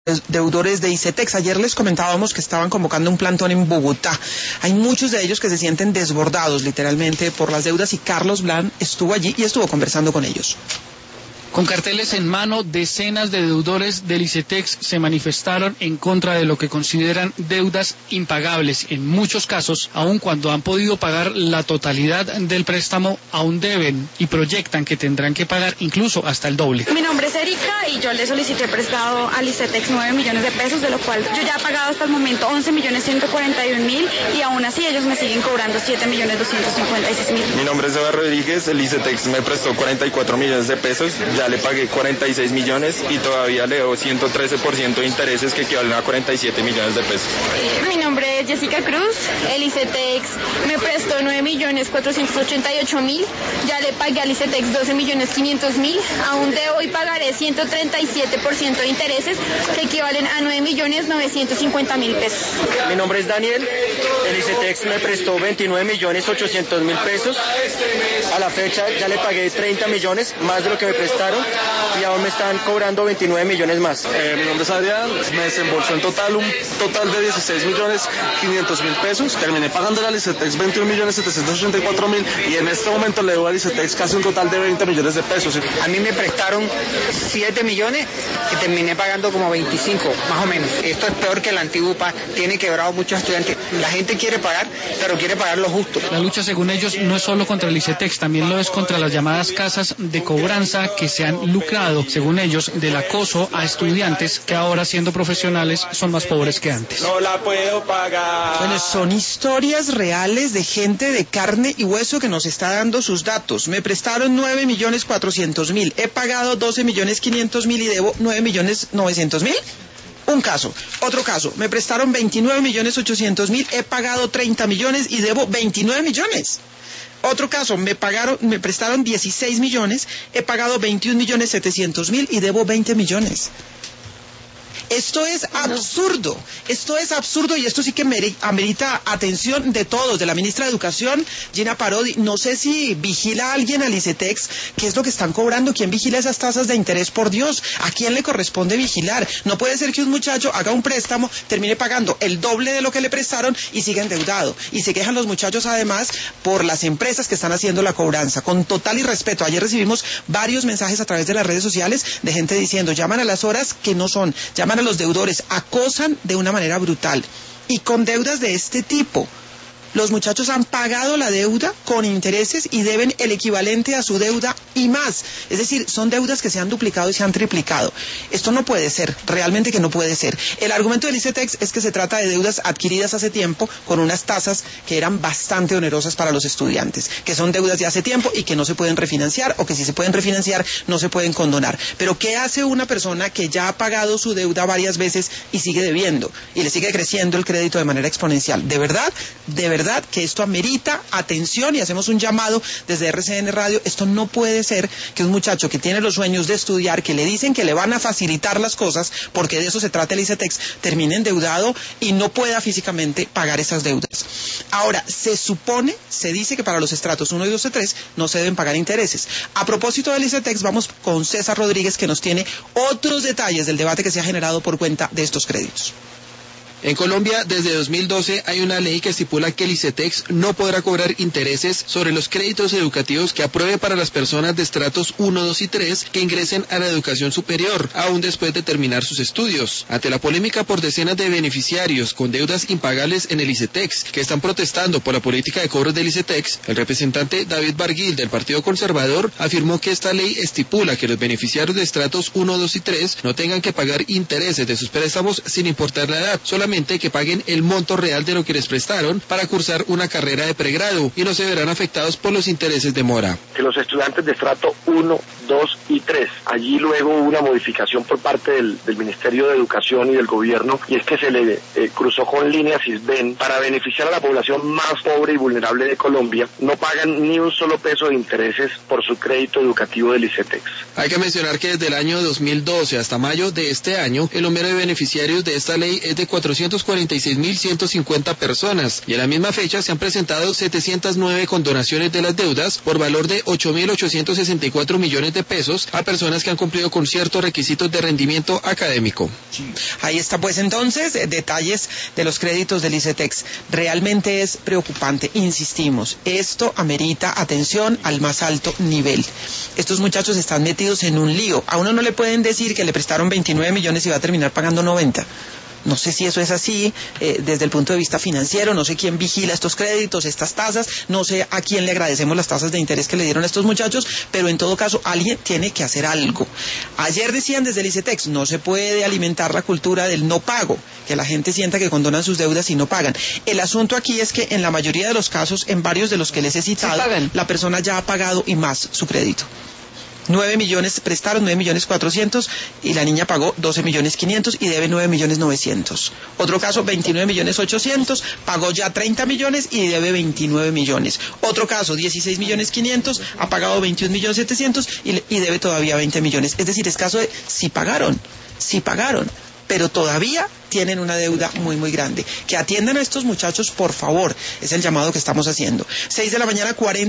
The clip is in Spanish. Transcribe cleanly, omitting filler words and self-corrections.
deudores de ICETEX. Ayer les comentábamos que estaban convocando un plantón en Bogotá. Hay muchos de ellos que se sienten desbordados literalmente por las deudas y Carlos Blan estuvo allí y estuvo conversando con ellos. Con carteles en mano, decenas de deudores del ICETEX se manifestaron en contra de lo que consideran deudas impagables. En muchos casos, aun cuando han podido pagar la totalidad del préstamo, aún deben y proyectan que tendrán que pagar incluso hasta el doble. Mi nombre es Erika y yo le solicité prestado al ICETEX 9 millones de pesos, de lo cual yo ya he pagado hasta el momento 11.141.000 y aún así ellos me siguen cobrando 7.256.000. Mi nombre es Eva Rodríguez, el ICETEX me prestó 44 millones de pesos. Ya le pagué 46 millones y todavía le debo 113% de intereses que equivalen a 47 millones de pesos. Mi nombre es Jessica Cruz, el ICETEX me prestó 9.488.000, ya le pagué al ICETEX 12.500.000, aún debo y pagaré 137% de intereses que equivalen a 9.950.000 pesos. Mi nombre es Daniel, el ICETEX me prestó 29.800.000 pesos, a la fecha ya le pagué 30 millones más de lo que me prestaron y aún me están cobrando 29 millones más. Mi nombre es Adrián, me desembolsó en total un total de 16.500.000 pesos, terminé pagando al ICETEX 21.784.000 y en este momento le debo al ICETEX casi un total de 20 millones de pesos. A mí me prestaron 7 millones y terminé pagando como 25, más o menos. Esto es peor que el antiguo PA, tiene quebrado muchos estudiantes. La gente quiere pagar, pero quiere pagar lo justo. La lucha, según ellos, no es solo contra el ICETEX, también lo es contra las llamadas casas de cobranza que se han lucrado, según ellos, del acoso a estudiantes que ahora, siendo profesionales, son más pobres que antes. No la puedo pagar. Bueno, son historias reales de gente de carne y hueso que nos está dando sus datos. Me prestaron 9.400.000, he pagado 12.500.000 y debo 9.900.000. Un caso. Otro caso, me prestaron 29.800.000, he pagado 30 millones y debo 29 millones. Otro caso, me prestaron 16 millones, he pagado 21.700.000 y debo 20 millones. Esto es absurdo y esto sí que amerita atención de todos, de la ministra de Educación, Gina Parodi. No sé si vigila a alguien al ICETEX, qué es lo que están cobrando, quién vigila esas tasas de interés, por Dios, ¿a quién le corresponde vigilar? No puede ser que un muchacho haga un préstamo, termine pagando el doble de lo que le prestaron y siga endeudado. Y se quejan los muchachos además por las empresas que están haciendo la cobranza, con total irrespeto. Ayer recibimos varios mensajes a través de las redes sociales de gente diciendo, llaman a las horas que no son, llaman a los deudores, acosan de una manera brutal y con deudas de este tipo. Los muchachos han pagado la deuda con intereses y deben el equivalente a su deuda y más. Es decir, son deudas que se han duplicado y se han triplicado. Esto no puede ser, realmente que no puede ser. El argumento del ICETEX es que se trata de deudas adquiridas hace tiempo con unas tasas que eran bastante onerosas para los estudiantes, que son deudas de hace tiempo y que no se pueden refinanciar, o que si se pueden refinanciar no se pueden condonar. Pero ¿qué hace una persona que ya ha pagado su deuda varias veces y sigue debiendo y le sigue creciendo el crédito de manera exponencial? De verdad que esto amerita atención y hacemos un llamado desde RCN Radio. Esto no puede ser que un muchacho que tiene los sueños de estudiar, que le dicen que le van a facilitar las cosas, porque de eso se trata el ICETEX, termine endeudado y no pueda físicamente pagar esas deudas. Ahora, se dice que para los estratos 1, 2 y 3 no se deben pagar intereses. A propósito del ICETEX, vamos con César Rodríguez, que nos tiene otros detalles del debate que se ha generado por cuenta de estos créditos. En Colombia, desde 2012, hay una ley que estipula que el ICETEX no podrá cobrar intereses sobre los créditos educativos que apruebe para las personas de estratos 1, 2 y 3 que ingresen a la educación superior, aún después de terminar sus estudios. Ante la polémica por decenas de beneficiarios con deudas impagables en el ICETEX, que están protestando por la política de cobros del ICETEX, el representante David Barguil del Partido Conservador afirmó que esta ley estipula que los beneficiarios de estratos 1, 2 y 3 no tengan que pagar intereses de sus préstamos sin importar la edad, solamente que paguen el monto real de lo que les prestaron para cursar una carrera de pregrado y no se verán afectados por los intereses de mora. Que los estudiantes de estrato 1, 2 y 3, allí luego hubo una modificación por parte del Ministerio de Educación y del gobierno, y es que se le cruzó con líneas SISBEN para beneficiar a la población más pobre y vulnerable de Colombia. No pagan ni un solo peso de intereses por su crédito educativo del ICETEX. Hay que mencionar que desde el año 2012 hasta mayo de este año, el número de beneficiarios de esta ley es de 400 446.150 personas y a la misma fecha se han presentado 709 condonaciones de las deudas por valor de 8.864 millones de pesos a personas que han cumplido con ciertos requisitos de rendimiento académico. Ahí está pues entonces detalles de los créditos del ICETEX. Realmente es preocupante, insistimos, esto amerita atención al más alto nivel. Estos muchachos están metidos en un lío. A uno no le pueden decir que le prestaron 29 millones y va a terminar pagando 90. No sé si eso es así desde el punto de vista financiero, no sé quién vigila estos créditos, estas tasas, no sé a quién le agradecemos las tasas de interés que le dieron a estos muchachos, pero en todo caso alguien tiene que hacer algo. Ayer decían desde el ICETEX, no se puede alimentar la cultura del no pago, que la gente sienta que condonan sus deudas y no pagan. El asunto aquí es que en la mayoría de los casos, en varios de los que les he citado, la persona ya ha pagado y más su crédito. 9 millones prestaron, 9.400.000 y la niña pagó 12.500.000 y debe 9.900.000. Otro caso, 29.800.000, pagó ya 30 millones y debe 29 millones. Otro caso, 16.500.000, ha pagado 21.700.000 y debe todavía 20 millones. Es decir, es caso de sí pagaron, pero todavía tienen una deuda muy, muy grande. Que atiendan a estos muchachos, por favor, es el llamado que estamos haciendo. 6 de la mañana, 40